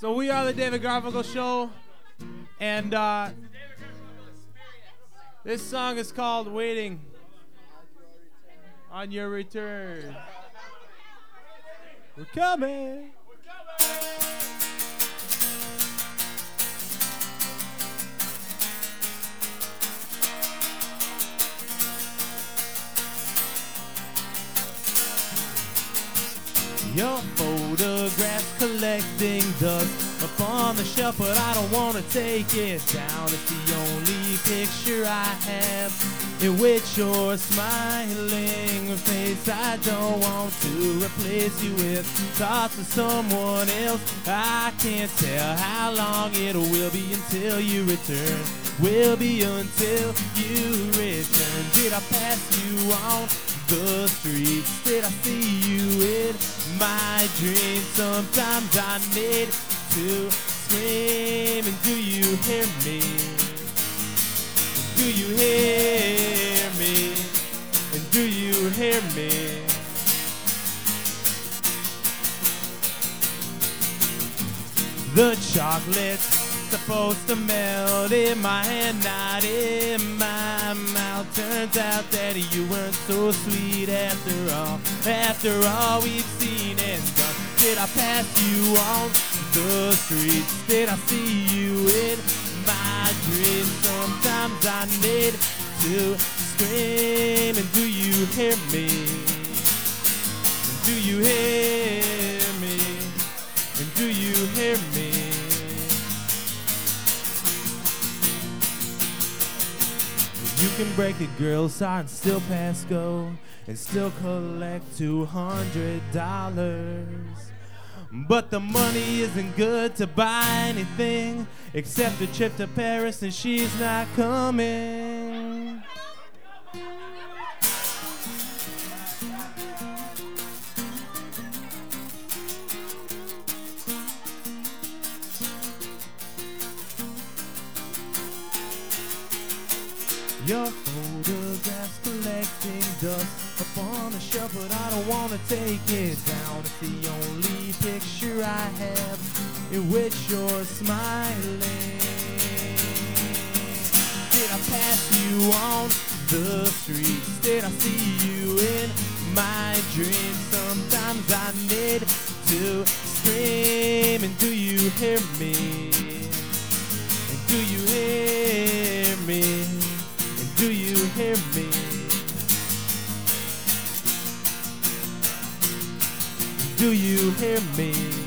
So we are the David Garfunkel Show, and this song is called Waiting on Your Return. We're coming. Your photographs collecting dust up on the shelf, but I don't want to take it down. It's the only picture I have in which you're smiling face. I don't want to replace you with thoughts of someone else. I can't tell how long it will be until you return. Will be until you return. Did I pass you on the streets? Did I see you in my dreams? Sometimes I need to scream. And do you hear me? Do you hear me? And do you hear me? The chocolate's supposed to melt in my hand, not in my mouth. Turns out that you weren't so sweet after all. After all we've seen and done. Did I pass you on the streets? Did I see you in my dreams? Sometimes I need to scream. And do you hear me? And do you hear me? And do you hear me? You can break a girl's heart and still pass go and still collect $200. But the money isn't good to buy anything except a trip to Paris, and she's not coming. Your photographs collecting dust up on the shelf, but I don't want to take it down. It's the only picture I have in which you're smiling. Did I pass you on the streets? Did I see you in my dreams? Sometimes I need to scream. And do you hear me? And do you hear me? Do you hear me? Do you hear me?